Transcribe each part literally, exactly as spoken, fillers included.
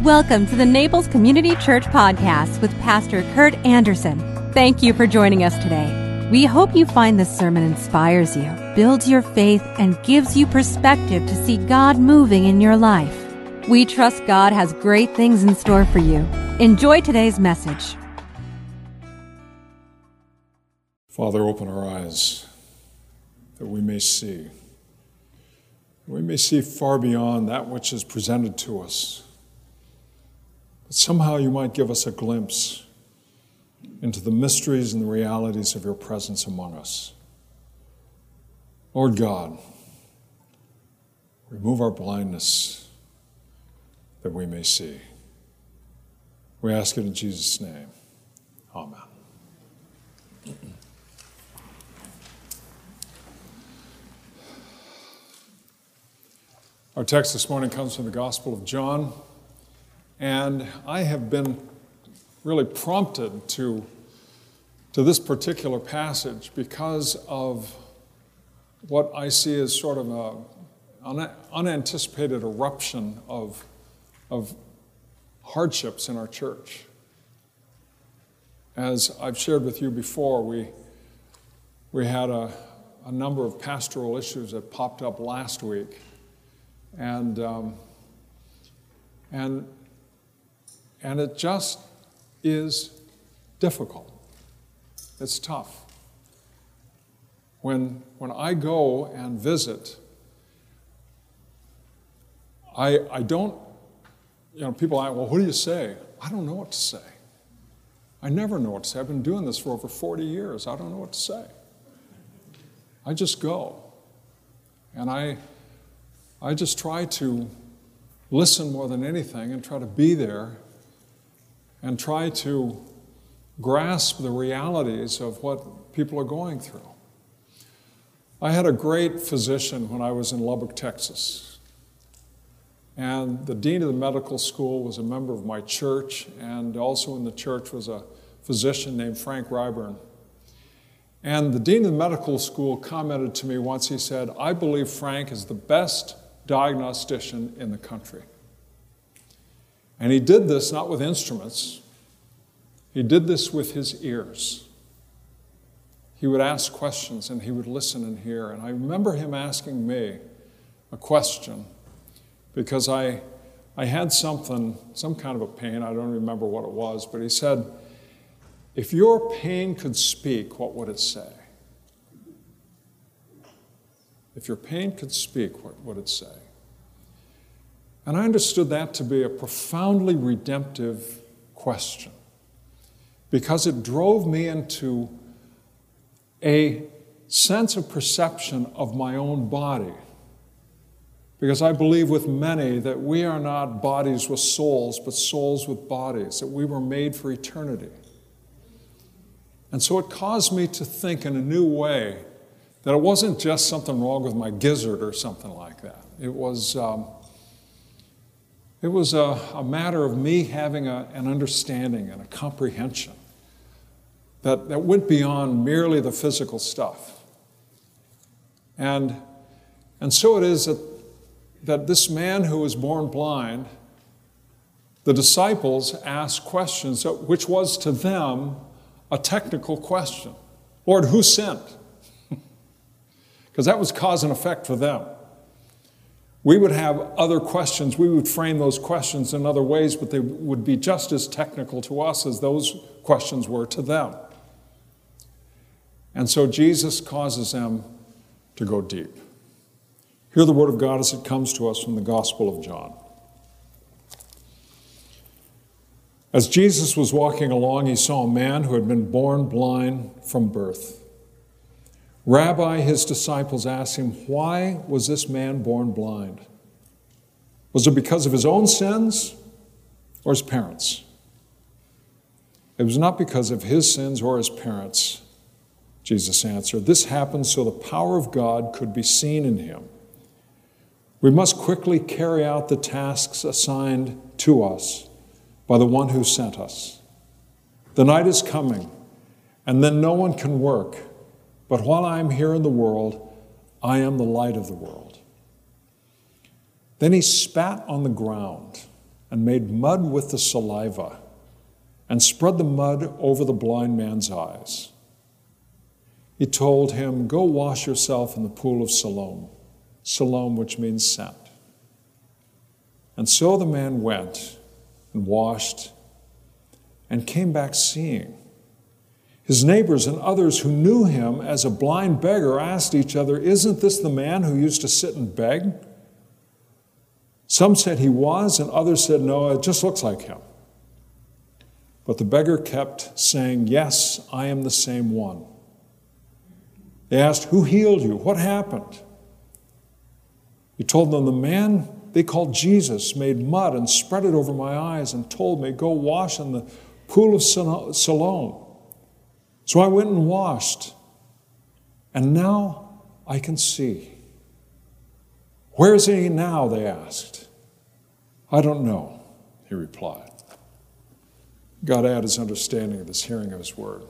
Welcome to the Naples Community Church Podcast with Pastor Kurt Anderson. Thank you for joining us today. We hope you find this sermon inspires you, builds your faith, and gives you perspective to see God moving in your life. We trust God has great things in store for you. Enjoy today's message. Father, open our eyes that we may see. We may see far beyond that which is presented to us. But somehow you might give us a glimpse into the mysteries and the realities of your presence among us. Lord God, remove our blindness that we may see. We ask it in Jesus' name. Amen. Our text this morning comes from the Gospel of John, and I have been really prompted to, to this particular passage because of what I see as sort of an unanticipated eruption of, of hardships in our church. As I've shared with you before, we, we had a, a number of pastoral issues that popped up last week. And um, and and it just is difficult. It's tough. When when I go and visit, I I don't, you know, people ask, well, what do you say? I don't know what to say. I never know what to say. I've been doing this for over forty years. I don't know what to say. I just go. And I I just try to listen more than anything and try to be there and try to grasp the realities of what people are going through. I had a great physician when I was in Lubbock, Texas. And the dean of the medical school was a member of my church, and also in the church was a physician named Frank Ryburn. And the dean of the medical school commented to me once, he said, "I believe Frank is the best diagnostician in the country." And he did this not with instruments. He did this with his ears. He would ask questions and he would listen and hear. And I remember him asking me a question because I, I had something, some kind of a pain. I don't remember what it was, but he said, "If your pain could speak, what would it say? If your pain could speak, what would it say?" And I understood that to be a profoundly redemptive question because it drove me into a sense of perception of my own body. Because I believe with many that we are not bodies with souls, but souls with bodies, that we were made for eternity. And so it caused me to think in a new way that it wasn't just something wrong with my gizzard or something like that. It was, um, it was a, a matter of me having a, an understanding and a comprehension that, that went beyond merely the physical stuff. And, and so it is that, that this man who was born blind, the disciples asked questions, which was to them a technical question. Lord, who sinned? Because that was cause and effect for them. We would have other questions. We would frame those questions in other ways, but they would be just as technical to us as those questions were to them. And so Jesus causes them to go deep. Hear the word of God as it comes to us from the Gospel of John. As Jesus was walking along, he saw a man who had been born blind from birth. "Rabbi," his disciples asked him, "why was this man born blind? Was it because of his own sins or his parents?" "It was not because of his sins or his parents," Jesus answered. "This happened so the power of God could be seen in him. We must quickly carry out the tasks assigned to us by the one who sent us. The night is coming, and then no one can work. But while I am here in the world, I am the light of the world." Then he spat on the ground and made mud with the saliva and spread the mud over the blind man's eyes. He told him, "Go wash yourself in the pool of Siloam," Siloam, which means sent. And so the man went and washed and came back seeing. His neighbors and others who knew him as a blind beggar asked each other, "Isn't this the man who used to sit and beg?" Some said he was, and others said, "No, it just looks like him." But the beggar kept saying, "Yes, I am the same one." They asked, "Who healed you? What happened?" He told them, "The man they called Jesus made mud and spread it over my eyes and told me, 'Go wash in the pool of Siloam.' So I went and washed, and now I can see." "Where is he now?" they asked. "I don't know," he replied. God add his understanding of this hearing of his word.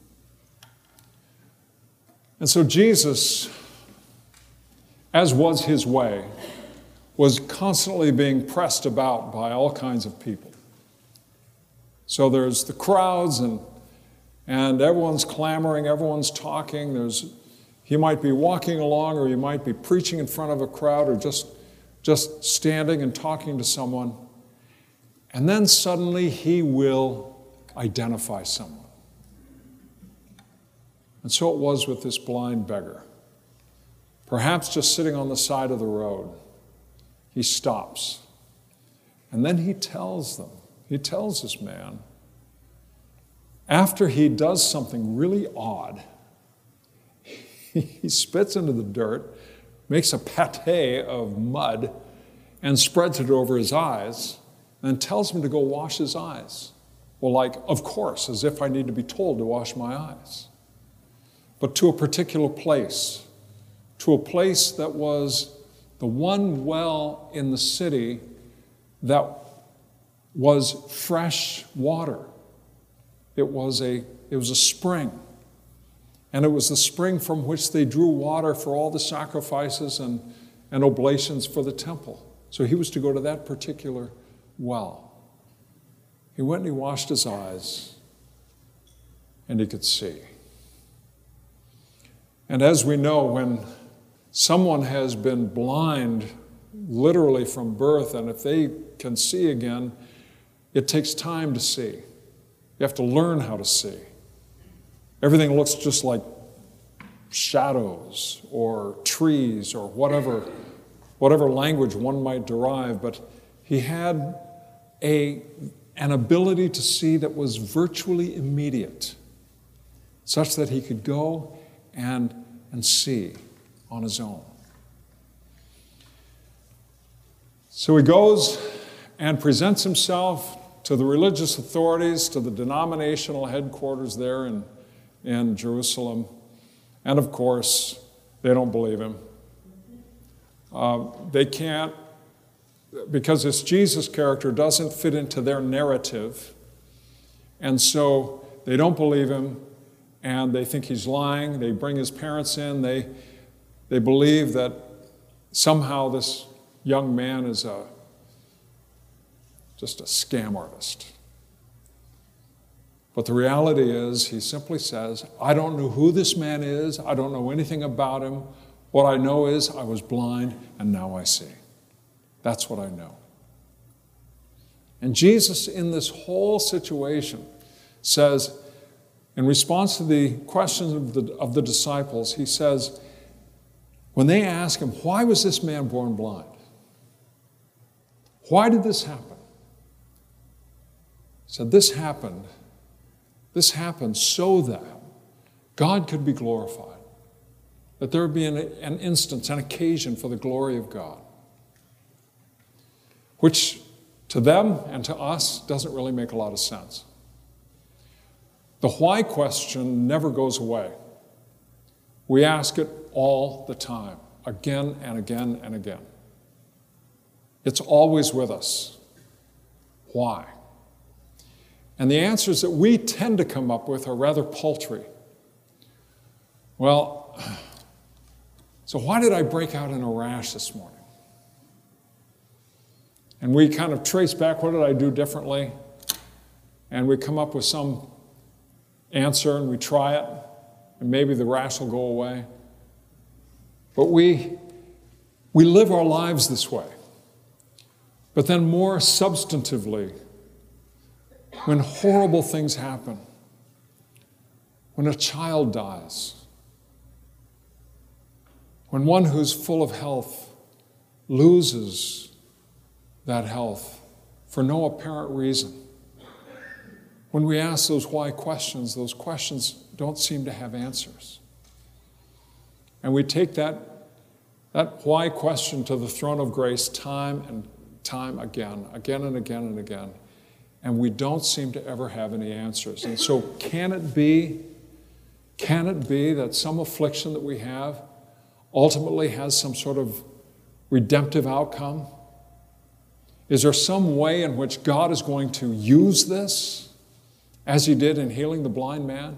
And so Jesus, as was his way, was constantly being pressed about by all kinds of people. So there's the crowds, and and everyone's clamoring, everyone's talking. There's, he might be walking along, or he might be preaching in front of a crowd, or just, just standing and talking to someone. And then suddenly he will identify someone. And so it was with this blind beggar. Perhaps just sitting on the side of the road, he stops. And then he tells them, he tells this man, after he does something really odd, he spits into the dirt, makes a pate of mud, and spreads it over his eyes, and then tells him to go wash his eyes. Well, like, of course, as if I need to be told to wash my eyes. But to a particular place, to a place that was the one well in the city that was fresh water. It was a, it was a spring. And it was the spring from which they drew water for all the sacrifices and, and oblations for the temple. So he was to go to that particular well. He went and he washed his eyes, and he could see. And as we know, when someone has been blind literally from birth, and if they can see again, it takes time to see. You have to learn how to see. Everything looks just like shadows or trees or whatever, whatever language one might derive, but he had a, an ability to see that was virtually immediate, such that he could go and, and see on his own. So he goes and presents himself to the religious authorities, to the denominational headquarters there in, in Jerusalem. And of course, they don't believe him. Uh, they can't, because this Jesus character doesn't fit into their narrative. And so they don't believe him, and they think he's lying. They bring his parents in. They, they believe that somehow this young man is a just a scam artist. But the reality is, he simply says, I don't know who this man is. I don't know anything about him. What I know is I was blind and now I see. That's what I know. And Jesus, in this whole situation, says, in response to the questions of the, of the disciples, he says, when they ask him, why was this man born blind? Why did this happen? He said, this happened, this happened so that God could be glorified, that there would be an, an instance, an occasion for the glory of God, which to them and to us doesn't really make a lot of sense. The why question never goes away. We ask it all the time, again and again and again. It's always with us. Why? And the answers that we tend to come up with are rather paltry. Well, so why did I break out in a rash this morning? And we kind of trace back, what did I do differently? And we come up with some answer and we try it, and maybe the rash will go away. But we, we live our lives this way. But then more substantively, when horrible things happen, when a child dies, when one who's full of health loses that health for no apparent reason, when we ask those why questions, those questions don't seem to have answers. And we take that, that why question to the throne of grace time and time again, again and again and again, and we don't seem to ever have any answers. And so can it be, can it be that some affliction that we have ultimately has some sort of redemptive outcome? Is there some way in which God is going to use this, as he did in healing the blind man?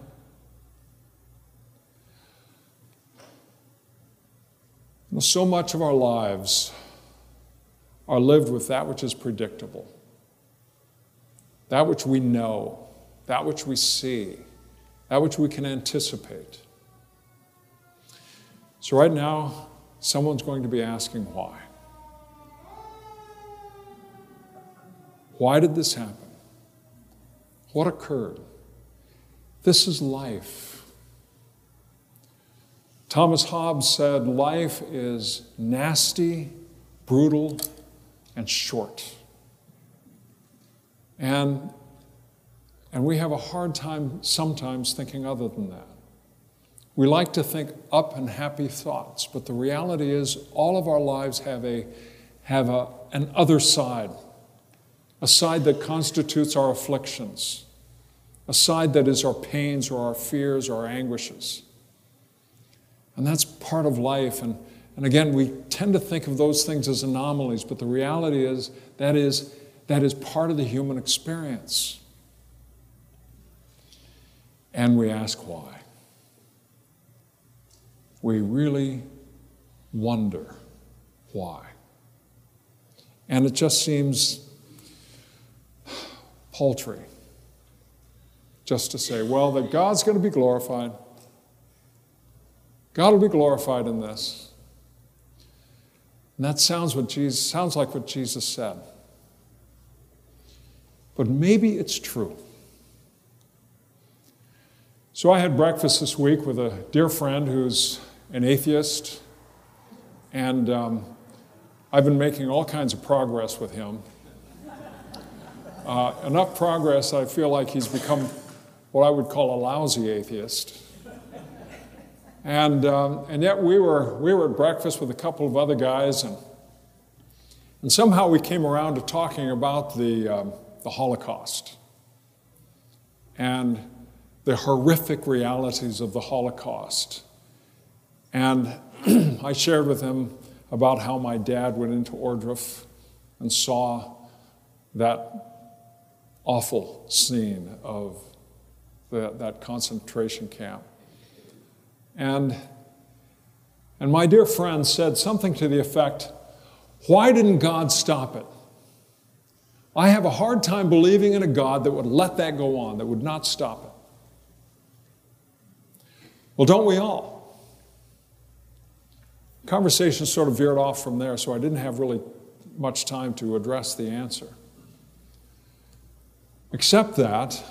You know, so much of our lives are lived with that which is predictable, that which we know, that which we see, that which we can anticipate. So right now, someone's going to be asking why. Why did this happen? What occurred? This is life. Thomas Hobbes said, life is nasty, brutal, and short. And, and we have a hard time sometimes thinking other than that. We like to think up and happy thoughts, but the reality is all of our lives have, a, have a, an other side, a side that constitutes our afflictions, a side that is our pains or our fears or our anguishes. And that's part of life. And, and again, we tend to think of those things as anomalies, but the reality is that is, that is part of the human experience. And we ask why. We really wonder why. And it just seems paltry just to say, well, that God's going to be glorified. God will be glorified in this. And that sounds what Jesus sounds like what Jesus said. But maybe it's true. So I had breakfast this week with a dear friend who's an atheist, and um, I've been making all kinds of progress with him. Uh, enough progress, I feel like he's become what I would call a lousy atheist. And um, and yet we were we were at breakfast with a couple of other guys, and and somehow we came around to talking about the um, the Holocaust and the horrific realities of the Holocaust. And I shared with him about how my dad went into Ohrdruf and saw that awful scene of the, that concentration camp. And, and my dear friend said something to the effect, why didn't God stop it? I have a hard time believing in a God that would let that go on, that would not stop it. Well, don't we all? Conversation sort of veered off from there, so I didn't have really much time to address the answer. Except that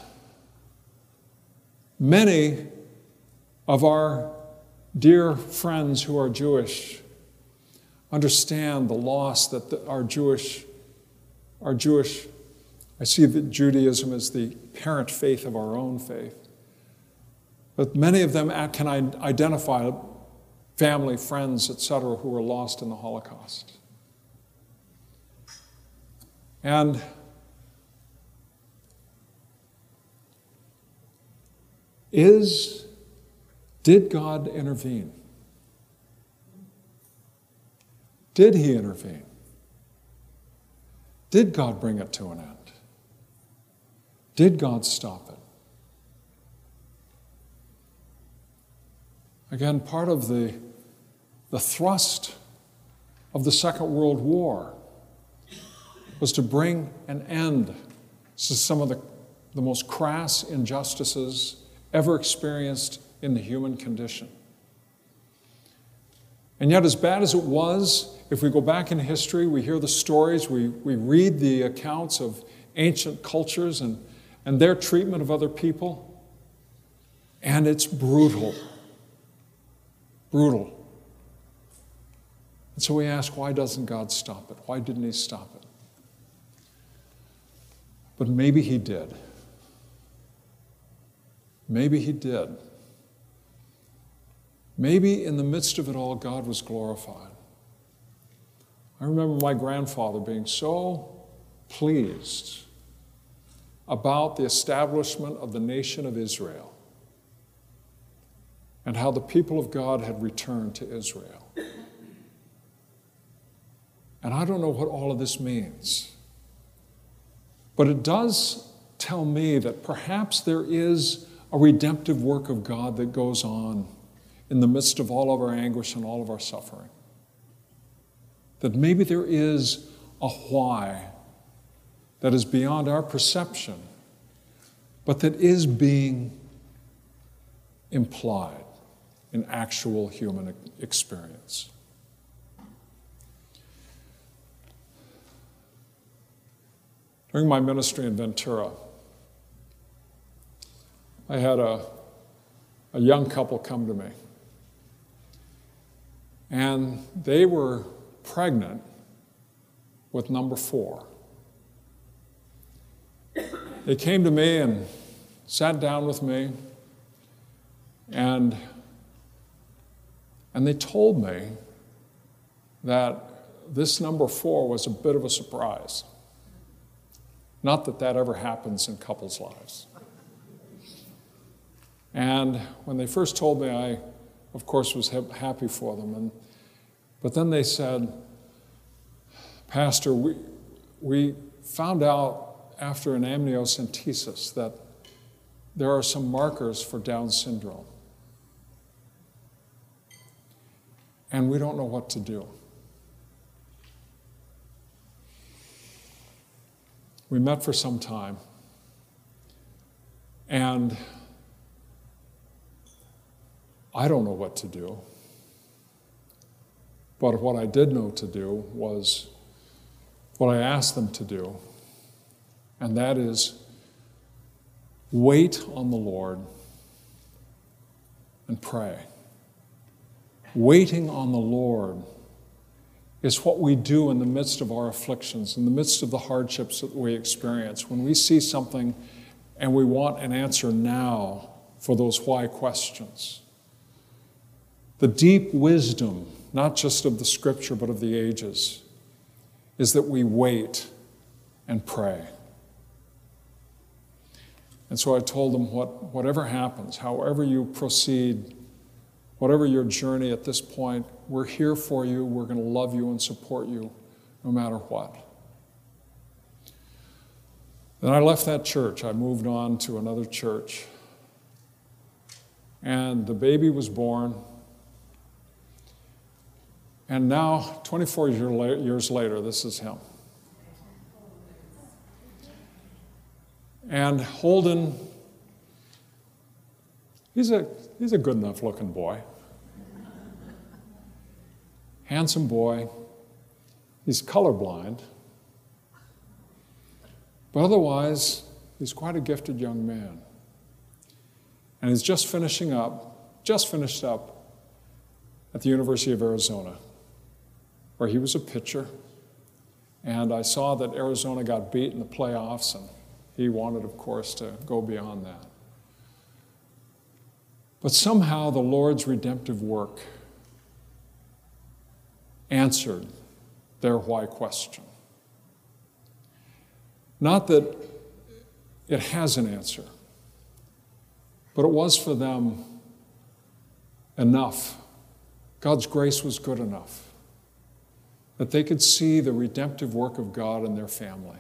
many of our dear friends who are Jewish understand the loss that the, our Jewish, our Jewish, I see that Judaism as the parent faith of our own faith. But many of them can identify family, friends, et cetera, who were lost in the Holocaust. And is, did God intervene? Did he intervene? Did God bring it to an end? Did God stop it? Again, part of the, the thrust of the Second World War was to bring an end to some of the, the most crass injustices ever experienced in the human condition. And yet, as bad as it was, if we go back in history, we hear the stories, we, we read the accounts of ancient cultures and, and their treatment of other people, and it's brutal. Brutal. And so we ask, why doesn't God stop it? Why didn't he stop it? But maybe he did. Maybe he did. Maybe in the midst of it all, God was glorified. I remember my grandfather being so pleased about the establishment of the nation of Israel and how the people of God had returned to Israel. And I don't know what all of this means, but it does tell me that perhaps there is a redemptive work of God that goes on in the midst of all of our anguish and all of our suffering. That maybe there is a why that is beyond our perception, but that is being implied in actual human experience. During my ministry in Ventura, I had a, a young couple come to me. And they were pregnant with number four. They came to me and sat down with me, and, and they told me that this number four was a bit of a surprise. Not that that ever happens in couples' lives. And when they first told me, I, of course, was ha- happy for them. And, but then they said, Pastor, we, we found out after an amniocentesis that there are some markers for Down syndrome. And we don't know what to do. We met for some time, and I don't know what to do, but what I did know to do was what I asked them to do, and that is wait on the Lord and pray. Waiting on the Lord is what we do in the midst of our afflictions, in the midst of the hardships that we experience. When we see something and we want an answer now for those why questions. The deep wisdom, not just of the Scripture, but of the ages, is that we wait and pray. And so I told them, what, whatever happens, however you proceed, whatever your journey at this point, we're here for you. We're going to love you and support you no matter what. Then I left that church. I moved on to another church. And the baby was born. And now, twenty-four years later, this is him. And Holden, he's a, he's a good enough looking boy. Handsome boy. He's colorblind. But otherwise, he's quite a gifted young man. And he's just finishing up, just finished up at the University of Arizona, where he was a pitcher. And I saw that Arizona got beat in the playoffs, and he wanted, of course, to go beyond that. But somehow the Lord's redemptive work answered their why question. Not that it has an answer, but it was for them enough. God's grace was good enough that they could see the redemptive work of God in their family.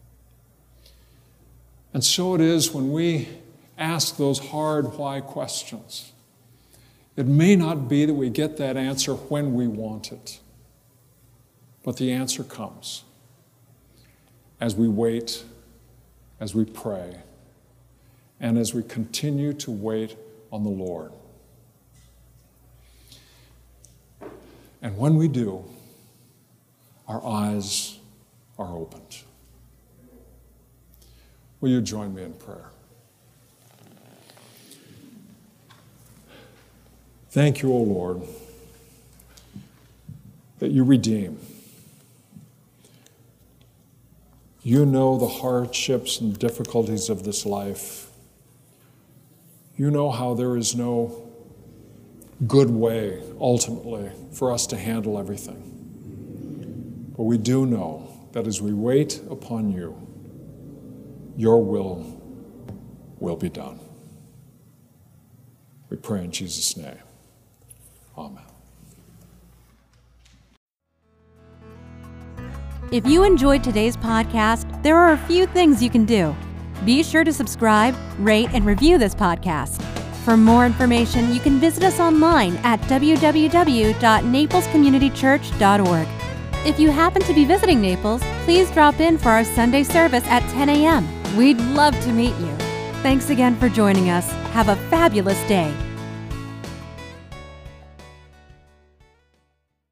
And so it is when we ask those hard why questions. It may not be that we get that answer when we want it, but the answer comes. as we wait, as we pray, and as we continue to wait on the Lord. And when we do, our eyes are opened. Will you join me in prayer? Thank you, O Lord, that you redeem. You know the hardships and difficulties of this life. You know how there is no good way, ultimately, for us to handle everything. But we do know that as we wait upon you, your will will be done. We pray in Jesus' name. Amen. If you enjoyed today's podcast, there are a few things you can do. Be sure to subscribe, rate, and review this podcast. For more information, you can visit us online at w w w dot naples community church dot org. If you happen to be visiting Naples, please drop in for our Sunday service at ten a.m. We'd love to meet you. Thanks again for joining us. Have a fabulous day.